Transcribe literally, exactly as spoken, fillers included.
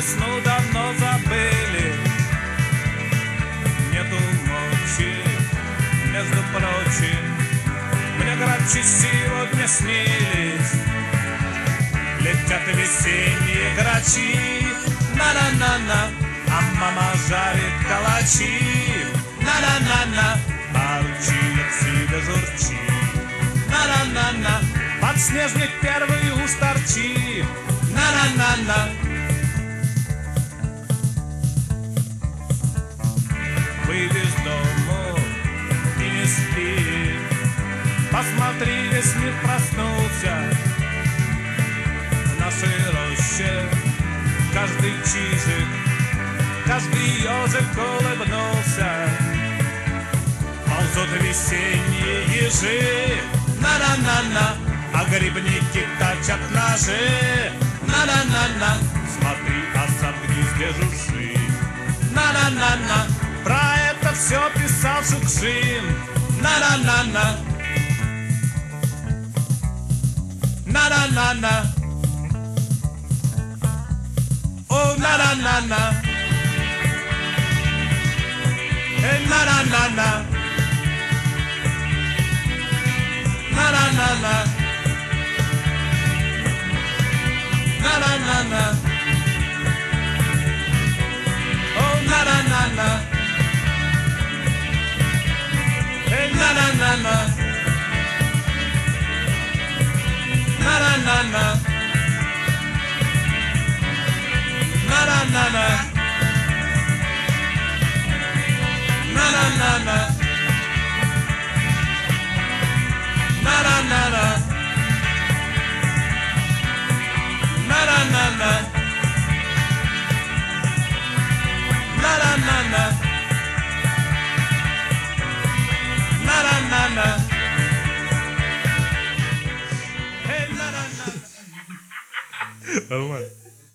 весну давно забыли. Нету мочи, между прочим, мне грачи сегодня снились. Летят весенние грачи, на-на-на-на, а мама жарит калачи, на-на-на-на, а ручеек себе журчит, на-на-на-на, подснежник первый уж торчит, на-на-на-на. Выйди из дому и не спи, посмотри, весь мир проснулся. В нашей роще каждый чижик, каждый ежик улыбнулся. Ползут весенние ежи, на-на-на-на, а грибники точат ножи, на-на-на-на. Смотри, осад в гнезде жужжит, на-на-на-на. Про это все писал Шукшин, на-на-на-на. На-на-на-на. Oh, na-na-na-na. Hey, na-na-na-na. Na-na-na-na. Na-na-na-na. Oh, na-na-na-na. Hey, na-na-na-na. Na-na-na-na. Na-na-na-na. На-на-на-на. На-на-на-на. На-на-на-на. На-на-на-на. На-на-на-на. Нормально.